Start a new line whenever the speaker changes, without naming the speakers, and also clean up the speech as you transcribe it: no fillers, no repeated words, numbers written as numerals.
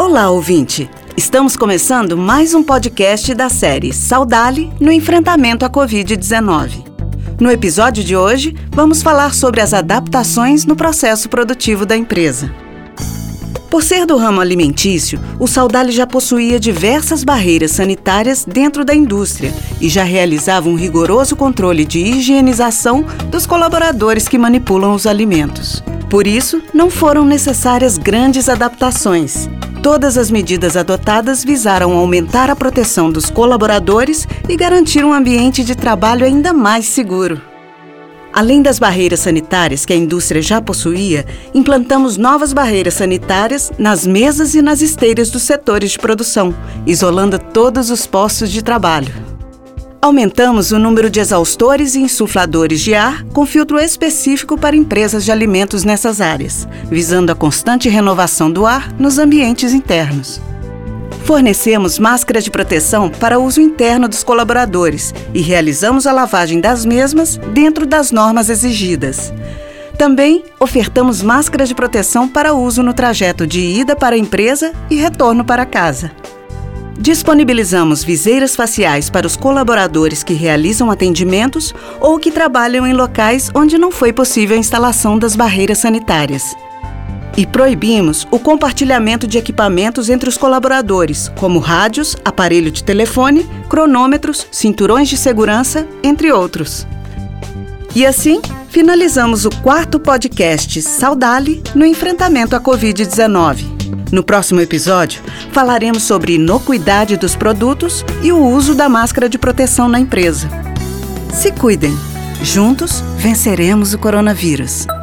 Olá, ouvinte! Estamos começando mais um podcast da série Saudali no enfrentamento à Covid-19. No episódio de hoje, vamos falar sobre as adaptações no processo produtivo da empresa. Por ser do ramo alimentício, o Saudali já possuía diversas barreiras sanitárias dentro da indústria e já realizava um rigoroso controle de higienização dos colaboradores que manipulam os alimentos. Por isso, não foram necessárias grandes adaptações. Todas as medidas adotadas visaram aumentar a proteção dos colaboradores e garantir um ambiente de trabalho ainda mais seguro. Além das barreiras sanitárias que a indústria já possuía, implantamos novas barreiras sanitárias nas mesas e nas esteiras dos setores de produção, isolando todos os postos de trabalho. Aumentamos o número de exaustores e insufladores de ar com filtro específico para empresas de alimentos nessas áreas, visando a constante renovação do ar nos ambientes internos. Fornecemos máscaras de proteção para uso interno dos colaboradores e realizamos a lavagem das mesmas dentro das normas exigidas. Também ofertamos máscaras de proteção para uso no trajeto de ida para a empresa e retorno para casa. Disponibilizamos viseiras faciais para os colaboradores que realizam atendimentos ou que trabalham em locais onde não foi possível a instalação das barreiras sanitárias. E proibimos o compartilhamento de equipamentos entre os colaboradores, como rádios, aparelho de telefone, cronômetros, cinturões de segurança, entre outros. E assim, finalizamos o 4º podcast Saudali no enfrentamento à Covid-19. No próximo episódio, falaremos sobre inocuidade dos produtos e o uso da máscara de proteção na empresa. Se cuidem! Juntos, venceremos o coronavírus.